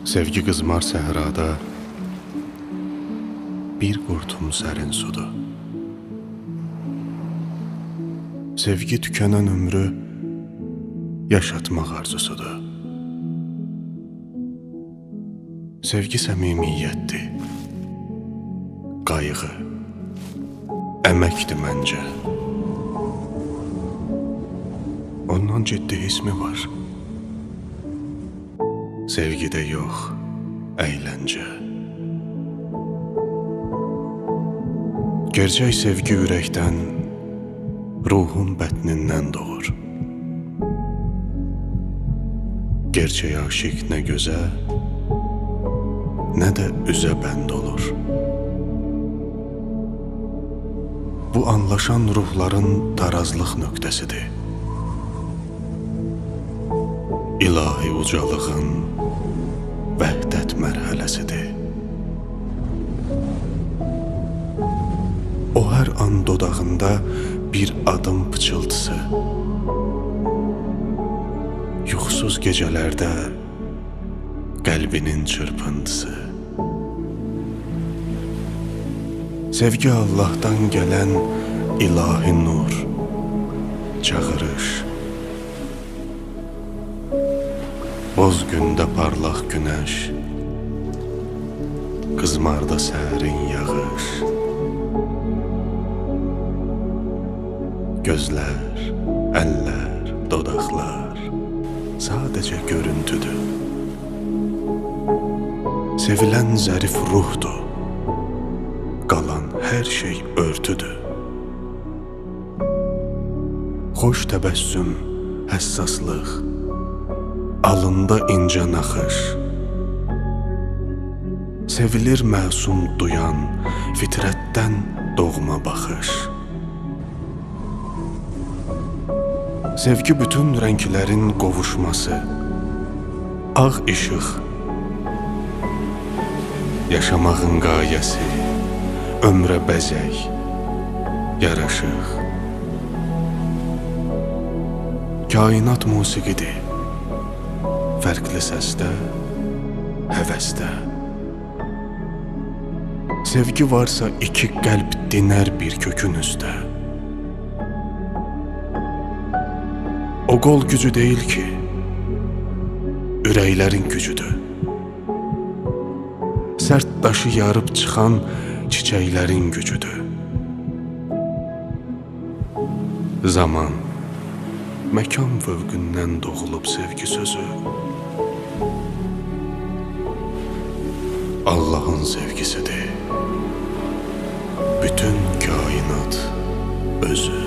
Sevgi qızmar səhrada bir qurtum sərin sudur. Sevgi tükənən ömrü yaşatmaq arzusudur. Sevgi səmimiyyətdir, qayğı, əməkdir məncə. Ondan ciddi hismi var. Sevgidə yox, əyləncə. Gerçək sevgi ürəkdən, ruhun bətnindən doğur. Gerçək aşiq nə gözə, nə də üzə bənd olur. Bu anlaşan ruhların tarazlıq nöqtəsidir. İlahi ucalığın vəhdət mərhələsidir. O hər an dodağında bir adım pıçıltısı, yuxusuz gecələrdə qəlbinin çırpıntısı. Sevgi Allah'tan gələn ilahi nur, çağırış. Boz gündə parlaq günəş, qızmarda sərin yağış. Gözlər, əllər, dodaqlar sadəcə görüntüdür. Sevilən zərif ruhdur, qalan hər şey örtüdür. Xoş təbəssüm, həssaslıq, alında incə naxış. Sevilir məsum duyan, fitrətdən doğma baxış. Sevgi bütün rənglərin qovuşması, ağ işıq. Yaşamağın qayəsi, ömrə bəzək, yaraşıq. Kainat musiqidir, fərqli səsdə, həvəsdə. Sevgi varsa iki qəlb dinər bir kökün üstə. O qol gücü deyil ki, ürəklərin gücüdür. Sərt daşı yarıb çıxan çiçəklərin gücüdür. Zaman, məkan fövqündən doğulub sevgi sözü. Allah'ın sevgisidir, bütün kainat özü.